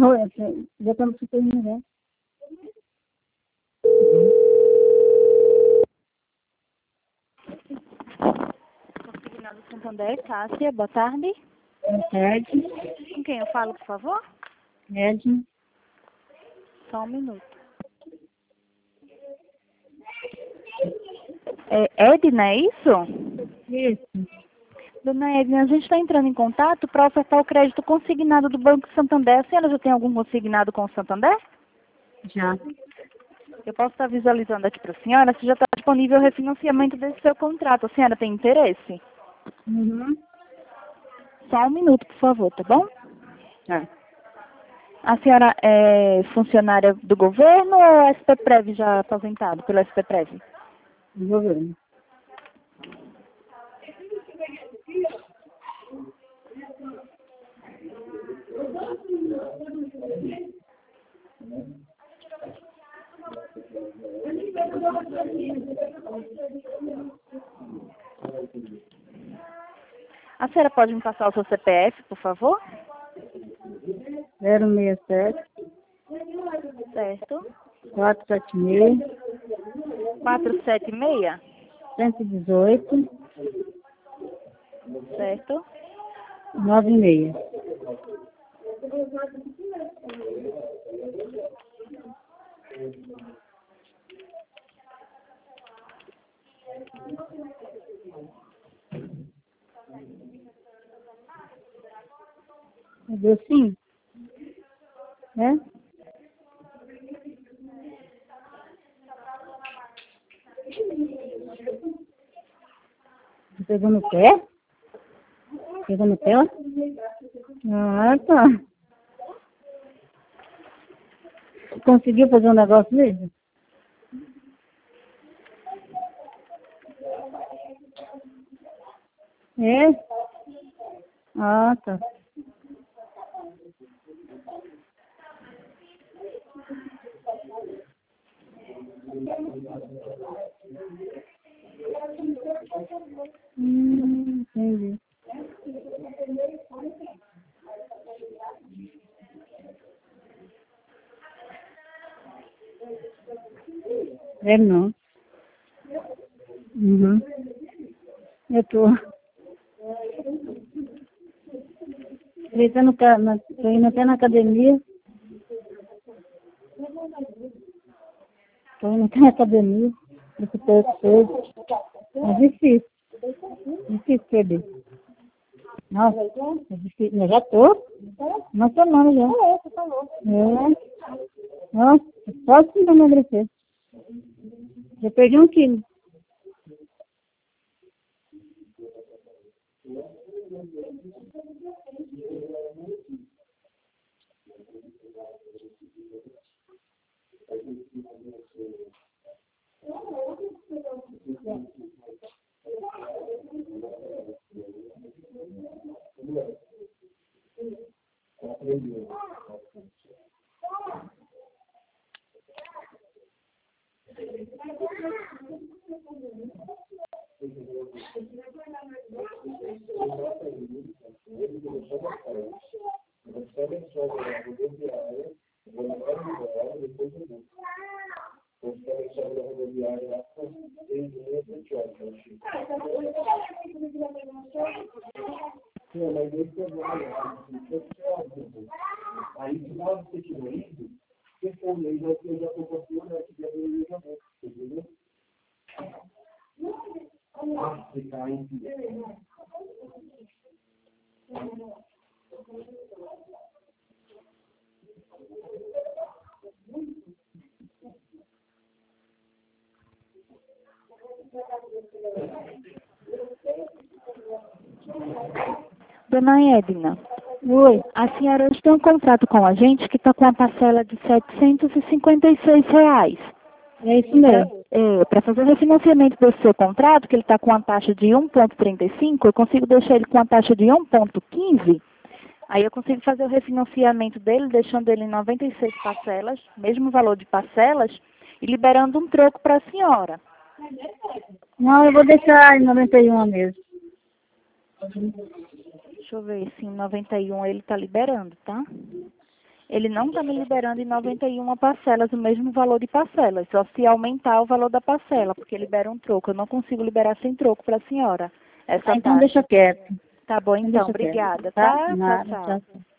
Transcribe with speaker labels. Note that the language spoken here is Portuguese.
Speaker 1: Já estamos superando, né?
Speaker 2: Consignado Santander, Cássia, boa tarde.
Speaker 1: Boa tarde.
Speaker 2: Com quem eu falo, por favor?
Speaker 1: Edna.
Speaker 2: Só um minuto. Edna, é isso?
Speaker 1: Isso.
Speaker 2: Dona Edna, a gente está entrando em contato para ofertar o crédito consignado do Banco Santander. A senhora já tem algum consignado com o Santander?
Speaker 1: Já.
Speaker 2: Eu posso estar visualizando aqui para a senhora se já está disponível o refinanciamento desse seu contrato. A senhora tem interesse?
Speaker 1: Uhum.
Speaker 2: Só um minuto, por favor, tá bom?
Speaker 1: Tá.
Speaker 2: A senhora é funcionária do governo ou é SPPrev já aposentado pelo SPPrev?
Speaker 1: Governo.
Speaker 2: A senhora pode me passar o seu CPF, por favor?
Speaker 1: 067
Speaker 2: Certo.
Speaker 1: 476
Speaker 2: 476?
Speaker 1: 118
Speaker 2: Certo.
Speaker 1: 96. Deu sim? É? Pegou no pé? Pegou no pé? Ah, tá. Conseguiu fazer um negócio mesmo? É? Ah, tá. Entendi. É não. Uhum. Eu tô. Tô indo até na academia. Tô indo até na academia. Esse peso. É difícil. Difícil perder. Nossa, é difícil. Eu já tô. Uma semana já. É. Nossa, só assim pra emagrecer. Já perdi 1 quilo.
Speaker 2: Dona Edna,
Speaker 1: Oi.
Speaker 2: a senhora hoje tem um contrato com a gente que está com a parcela de R$ 756.
Speaker 1: É isso mesmo.
Speaker 2: Para fazer o refinanciamento do seu contrato, que ele está com a taxa de 1,35, eu consigo deixar ele com a taxa de 1,15. Aí eu consigo fazer o refinanciamento dele, deixando ele em 96 parcelas, mesmo valor de parcelas, e liberando um troco para a senhora.
Speaker 1: Não, eu vou deixar em 91 mesmo.
Speaker 2: Deixa eu ver se em 91 ele está liberando, tá? Ele não está me liberando em 91 parcelas, o mesmo valor de parcelas, só se aumentar o valor da parcela, porque libera um troco. Eu não consigo liberar sem troco para a senhora. Essa
Speaker 1: Então
Speaker 2: taxa.
Speaker 1: deixa quieto.
Speaker 2: Tá bom, então.
Speaker 1: Deixa quieto,
Speaker 2: Obrigada,
Speaker 1: tá?
Speaker 2: tá? Tchau,
Speaker 1: Nada,
Speaker 2: tchau.
Speaker 1: tchau.